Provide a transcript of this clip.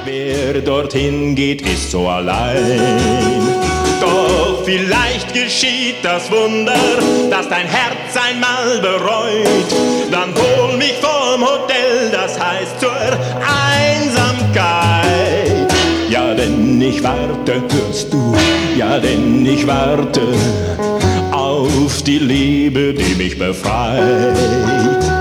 Wer dorthin geht, ist so allein. Doch vielleicht geschieht das Wunder, dass dein Herz einmal bereut. Dann hol mich vom Hotel, das heißt zur Einsamkeit. Ja, denn ich warte, hörst du, ja, denn ich warte auf die Liebe, die mich befreit.